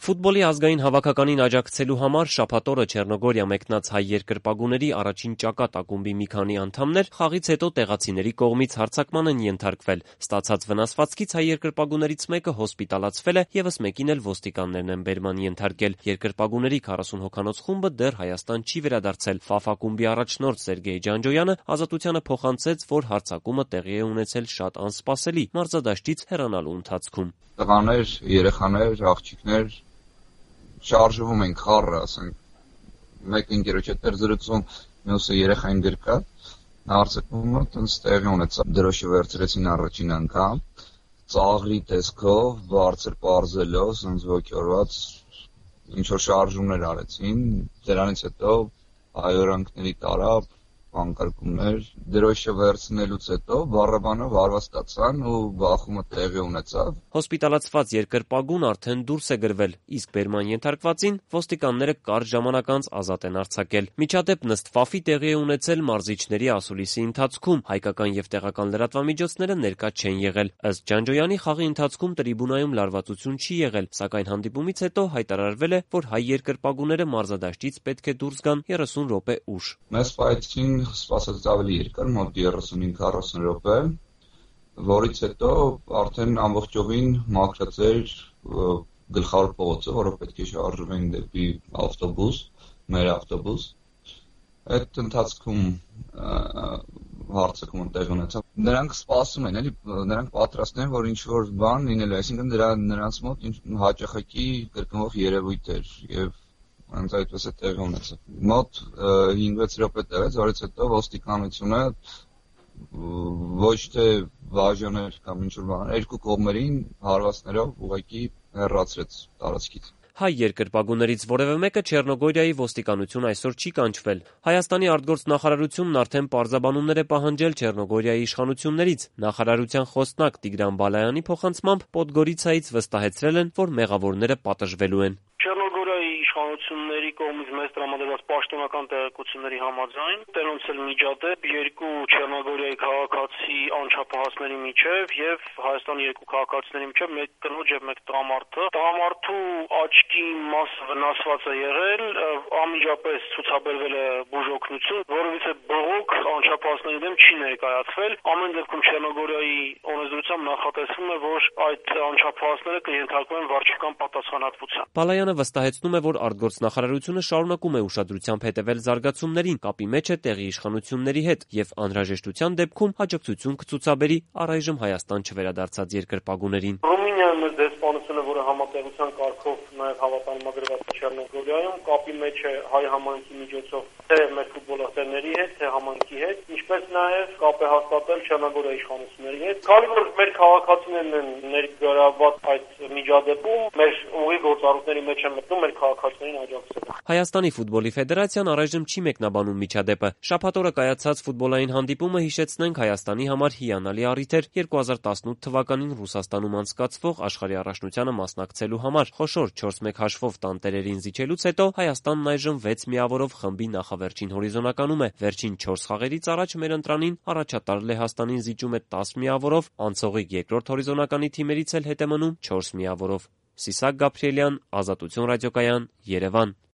Ֆուտբոլի ազգային հավաքականին աջակցելու համար շաբաթ օրը Չեռնոգորիա մեկնած հայ երկրպագուների առաջին ճակատ ակումբի մի քանի անդամներ խաղից հետո տեղացիների կողմից հարձակման են ենթարկվել։ Ստացած վնասվածքից հայ երկրպագուներից մեկը հոսպիտալացվել է, ևս մեկին էլ ոստիկաններն են բերման ենթարկել։ Երկրպագուների 40 հոգանոց խումբը դեռ Հայաստան չի վերադարձել։ ՖԱՖ ակումբի առաջնորդ Սերգեյ Ջանջոյանը ազատությանը փոխանցեց, որ հարձակումը տեղի է ունեցել շատ անսպասելի մարզադաշտից հեռանալու ընթացքում։ Տղաներ, երեխաներ, աղջիկներ շարժվում ենք խառը, ասենք, մեկը ընկերոջ հետ էր զրուցում, մյուսը երեխային գրկա, հարձակումը տենց տեղի ունեցավ, դրոշը վերցրեցին առաջին անգամ, ծաղրի տեսքով, բարձր պարզելով, սենց ոգևորված, ինչ-որ շարժումներ արեցին, դրանից հետո հայորանքների տարավ, անկարգումներ, դրոշը վերցնելուց հետո բառաբանը վարված ստացան ու բախումը տեղի ունեցավ։ Հոսպիտալացված երկրպագուն արդեն դուրս է գրվել, իսկ բերման ենթարկվածին ոստիկանները կարճ ժամանակ անց ազատ են արձակել։ Միջադեպ ըստ ՖԱՖ-ի տեղի է ունեցել մարզիչների ասուլիսի ընթացքում, հայկական եւ տեղական լրատվամիջոցները ներկա չեն եղել։ Ըստ Ջանջոյանի խաղի ընթացքում տրիբունայում լարվածություն չի եղել, սակայն հանդիպումից հետո հայտարարվել է, որ հայ երկրպագուները մարզադաշտից պետք է դուրս գան 30 րոպե ուշ։ Մեզ պայթին սպասած ավելի երկար, մոտ 35-40 րոպե, որից հետո արդեն ամբողջովին մաքրած էր գլխավոր փողոցը, որով պետք է շարժվեն դեպի ավտոբուս, մեր ավտոբուս։ Այդ ընթացքում հարձակումը տեղի ունեցավ։ Նրանք սպասում են, էլի, նրանք պատրաստ են, որ ինչ-որ բան լինելու է, այսինքն նրանց մոտ հաճախակի կրկնվող երևույթ էր եւ հենց այդպես է տեղի ունեցավ։ Մոտ 5-6 րոպե տևեց, որից հետո ոստիկանությունը ոչ թե բաժաներ կամ ինչ-որ բան, երկու կողմերին հարվածներով ուղղակի հեռացրեց տարածքից։ Հայ երկրպագուներից որևէ մեկը Չեռնոգորիայի ոստիկանություն այսօր չի կանչվել։ Հայաստանի արտգործնախարարությունն արդեն պարզաբանումներ է պահանջել Չեռնոգորիայի իշխանություններից։ Նախարարության խոսնակ Տիգրան Բալայանի փոխանցմամբ Պոդգորիցայից վստահեցրել են, որ մեղավորները պատժվելու են։ Չեռնոգորիայի իշխանությունների կողմից մեզ տրամադրված պաշտոնական տեղեկությունների համաձայն տերոնց էլ միջադեպ երկու Չեռնոգորիայի քաղաքացի անչափահասների միջև եւ Հայաստանի երկու քաղաքացիների միջև մեկ կնոջ եւ մեկ տղամարդը։ Տղամարդու աչքի մասը վնասված է եղել, անմիջապես ցուցաբերվել է բուժօգնություն, որովհետեւ բողոք անչափահասների դեմ չի ներկայացվել։ Ամեն դեպքում Չեռնոգորիայի օրենսդրությամբ նախատեսվում է, որ այդ անչափահասները կենթարկվեն վարչական պատասխանատվության։ Բալայանը վստահեցնում է, որ արտգործնախարարությունը շարունակում է ուշադրությամբ հետևել զարգացումներին, կապի մեջ է տեղի իշխանությունների հետ եւ անհրաժեշտության դեպքում աջակցություն կցուցաբերի առայժմ Հայաստան չվերադարձած երկրպագուներին։ Ռումինիան մեր դեսպանությունը, որը համատեղության կարգով նաեւ հավատարմագրված է Չեռնոգորիայում, կապի մեջ է հայ համայնքի միջոցով թե մեր ֆուտբոլասերների հետ, թե համայնքի հետ, ինչպես նաեւ կապ է հաստատել Չեռնոգորիայի իշխանությունների հետ։ Քանի որ մեր քաղաքացիներն են ներգրավված այդ միջադեպում, մեր ուղի գործառույթների մեջ են մտնում մեր քաղաքացիներին աջակցել։ Հայաստանի ֆուտբոլի ֆեդերացիան առայժմ չի մեկնաբանում միջադեպը։ Շաբաթ օրը կայացած ֆուտբոլային հանդիպումը, հիշեցնենք, Հայաստանի համար հիանալի առիթ էր 2018 թվականին Ռուսաստանում անցկացվող աշխարհի առաջնությանը մասնակցելու համար։ Խոշոր 4-1 հաշվով տանտերերին զիջելուց հետո Հայաստանն այժմ 6 միավորով խմբի նախավերջին հորիզոնականում է։ Վերջին 4 խաղերից առաջ մեր ընտրանին առաջատար Լեհաստանին զիջում է 10 միավորով, անցողիկ երկրորդ հորիզոնականի թիմերից էլ հետ է մնում 4 միավորով։ Սիսակ Գաբրիելյան, Ազատություն ռադիոկայան, Երևան։